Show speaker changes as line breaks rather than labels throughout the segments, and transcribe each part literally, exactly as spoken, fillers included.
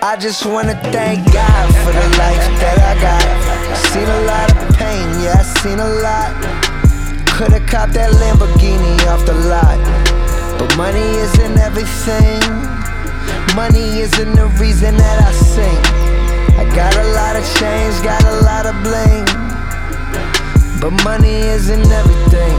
I just wanna thank God for the life that I got. Seen a lot of pain, yeah, I seen a lot. Could've copped that Lamborghini off the lot, but money isn't everything. Money isn't the reason that I sing. I got a lot of change, got a lot of bling, but money isn't everything.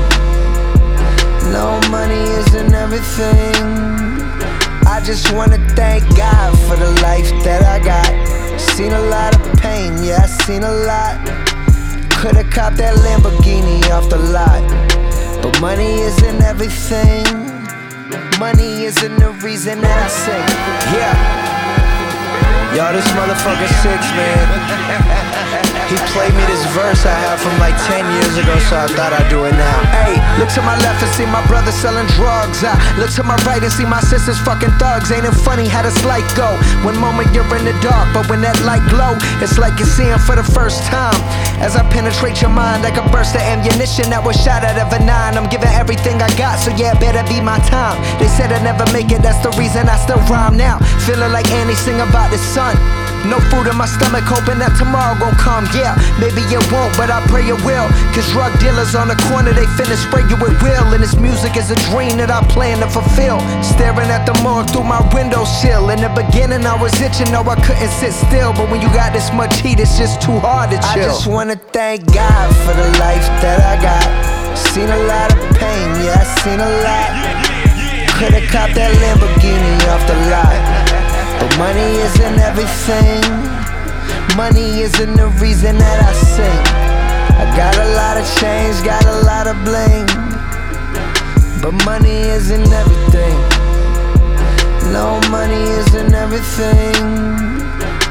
No, money isn't everything. I just wanna thank God for the life that I got. Seen a lot of pain, yeah, I seen a lot. Could've copped that Lamborghini off the lot, but money isn't everything. Money isn't the reason that I sing. Yeah. Yo, this motherfucker Six, man. He played me this verse I had from like ten years ago, so I thought I'd do it now. Hey, look to my left and see my brother selling drugs. I look to my right and see my sisters fucking thugs. Ain't it funny how this light go? One moment you're in the dark, but when that light glow, it's like you're seeing for the first time. As I penetrate your mind like a burst of ammunition that was shot out of a nine. I'm giving everything I got, so yeah, it better be my time. They said I'd never make it, that's the reason I still rhyme now. Feeling like Annie sing about the sun. No food in my stomach, hoping that tomorrow gon' come. Yeah, maybe it won't, but I pray it will. Cause drug dealers on the corner, they finna spray you with will. And this music is a dream that I plan to fulfill. Staring at the morgue through my window sill. In the beginning I was itching, no I couldn't sit still. But when you got this much heat, it's just too hard to chill. I just wanna thank God for the life that I got. Seen a lot of pain, yeah, I seen a lot. Could've copped that Lamborghini off the lot, but money isn't everything. Money isn't the reason that I sing. I got a lot of change, got a lot of bling, but money isn't everything. No, money isn't everything.